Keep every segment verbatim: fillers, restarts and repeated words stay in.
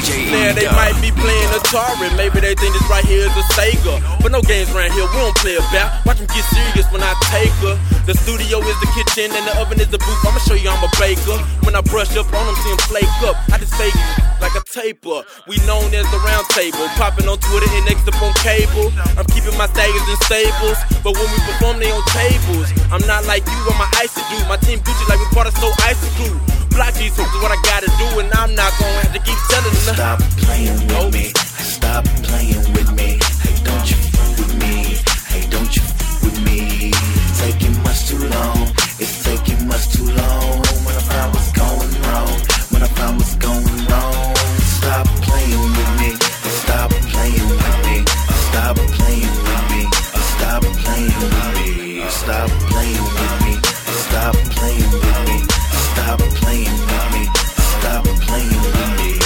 Now they might be playing Atari, maybe they think this right here is a Sega. But no games around here, we don't play about. Watch them get serious when I take her. The studio is the kitchen and the oven is the booth. I'ma show you I'm a baker. When I brush up on them, see them flake up. I just fake like a taper. We known as the round table. Popping on Twitter and next up on cable. I'm keeping my staggers in stables, but when we perform they on tables. I'm not like you, I'm a icy dude. My team Gucci like we bought us so icy glue. Block these hoops is what I gotta do, and I'm not gonna have to keep telling them. Stop playing with oh. me. Stop playing with me. Hey, don't you fool with me. Hey, don't you fool with me. Taking much too long. It's taking much too long. When I found what's going wrong. When I found what's going wrong. Stop playing with me. Stop playing with me. Stop playing with me. Stop playing with me. Stop playing with me. Stop playing with me. Stop playing with me. Stop playing with me.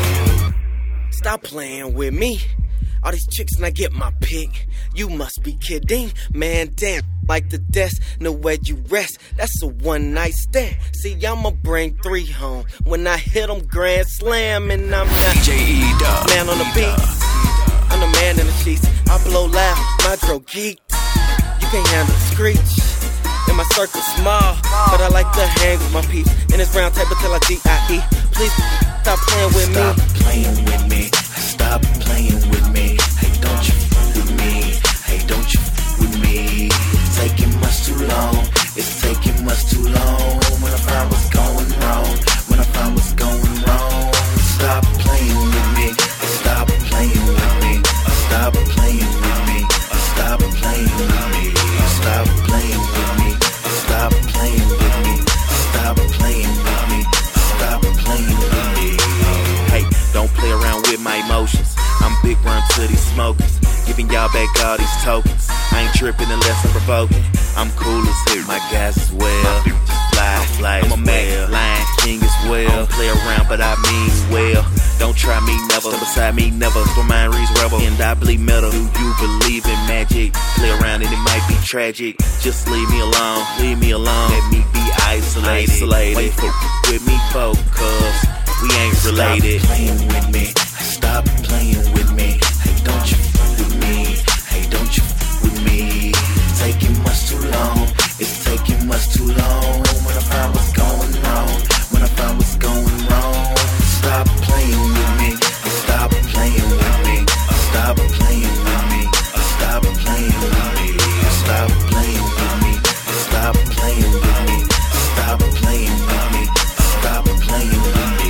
Stop playing with me. All these chicks and I get my pick. You must be kidding, man. Damn, like the desk, no where you rest. That's a one night stand. See, I'ma bring three home when I hit them grand slam, and I'm not D J E-Dub. Man on the beat. I'm the man in the sheets. I blow loud, my dro geek. You can't handle the screech. And my circle small, but I like to hang with my peeps. In this round table till I D I E. Please stop playing with Stop me. Stop playing with me. Stop playing with me. Hey, don't you fool with me. Hey, don't you fool with me. Taking much too long. It's taking much too long. When I find what's going wrong. When I find what's going wrong. Stop playing with me. Stop playing with me. Stop playing with me. Stop playing with me. Stop playing with me. Stop playing with me. Stop playing with me. Stop playing with me. Hey, don't play around with my emotions. I'm big run to these smokers, giving y'all back all these tokens. I ain't tripping unless I'm provoking. I'm cool as hell, my guys as well. Just fly, fly I'm a Mac Lion King as well. I don't play around, but I mean well. Don't try me, never. Step beside me, never. For mine reads rebel, and I bleed metal. Do you believe in magic? Play around and it might be tragic. Just leave me alone, leave me alone. Let me be isolated. isolated. Wait for with me, folk, cause we ain't related. Stop playing with me. Stop playing with me. Hey, don't you fool with me. Hey, don't you fool with me. Taking much too long. It's taking much too long. When I find what's going wrong. When I find what's going wrong. Stop playing with me. Stop playing with me. Stop playing with me. Stop playing with me. Stop playing with me. Stop playing with me. Stop playing with me. Stop playing with me.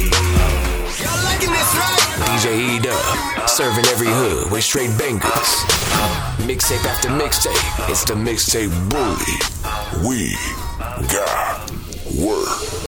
Y'all liking this, right? D J E-Dub, serving every hood with straight bangers. Mixtape after mixtape, it's the mixtape bully. We got work.